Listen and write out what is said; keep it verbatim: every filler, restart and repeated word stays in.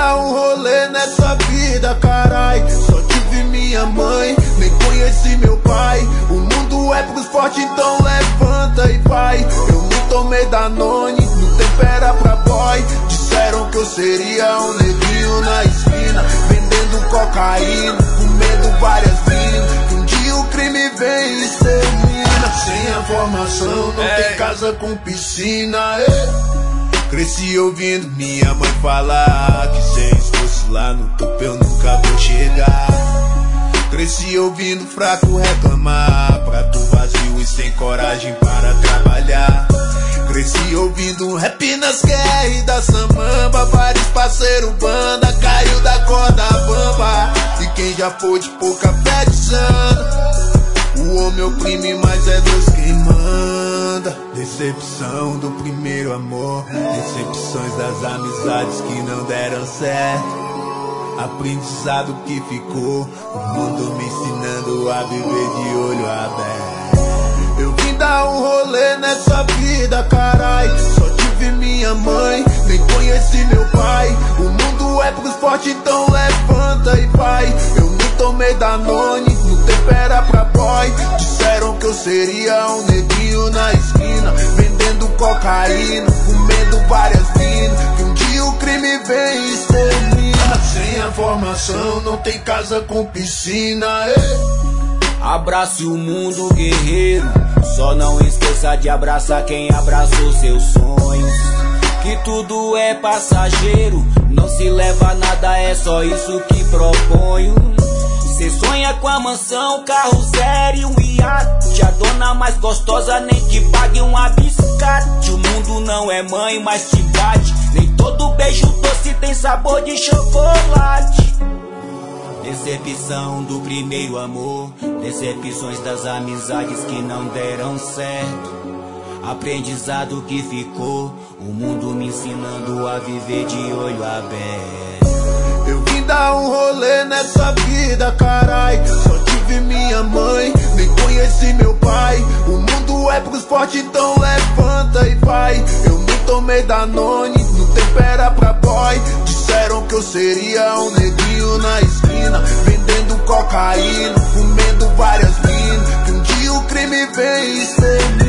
dar um rolê nessa vida, carai. Só tive minha mãe, nem conheci meu pai. O mundo é pros fortes, então levanta e vai. Eu não tomei Danone, no tempo era pra boy. Disseram que eu seria um neguinho na esquina, vendendo cocaína, comendo várias minas. Que um dia o crime vem e extermina. Sem a formação, não Ei. tem casa com piscina. Ei. Cresci ouvindo minha mãe falar que sem esforço lá no topo eu nunca vou chegar. Cresci ouvindo fraco reclamar, prato vazio e sem coragem para trabalhar. Cresci ouvindo rap nas guerras da samamba, vários parceiros banda, caiu da corda bamba. E quem já foi de pouca fé de sana, o homem oprime, mas é Deus quem manda. Decepção do primeiro amor, decepções das amizades que não deram certo. Aprendizado que ficou, o mundo me ensinando a viver de olho aberto. Eu vim dar um rolê nessa vida, carai. Só tive minha mãe, nem conheci meu pai. O mundo é pros fortes, então levanta e vai. Eu nem tomei Danone, no tempo era pra boy. Disseram que eu seria um neguinho na esquina, vendendo cocaína, comendo várias minas. Que um dia o crime vem e extermina. Sem a formação, não tem casa com piscina. Ei. Abrace o mundo, guerreiro. Só não esqueça de abraçar quem abraçou seus sonhos. Que tudo é passageiro, não se leva nada, é só isso que proponho. Cê sonha com a mansão, carro zero e um iate. A dona mais gostosa nem que pague um abiscate. O mundo não é mãe, mas te bate. Nem todo beijo doce tem sabor de chocolate. Decepção do primeiro amor, decepções das amizades que não deram certo. Aprendizado que ficou, o mundo me ensinando a viver de olho aberto. Eu vim dar um rolê nessa vida, carai. Só tive minha mãe, nem conheci meu pai. O mundo é pros fortes, então levanta e vai. Eu nem tomei Danone, no tempo era pra boy. Disseram que eu seria um neguinho na esquina, vendendo cocaína, comendo várias minas. Que um dia o crime vem e extermina.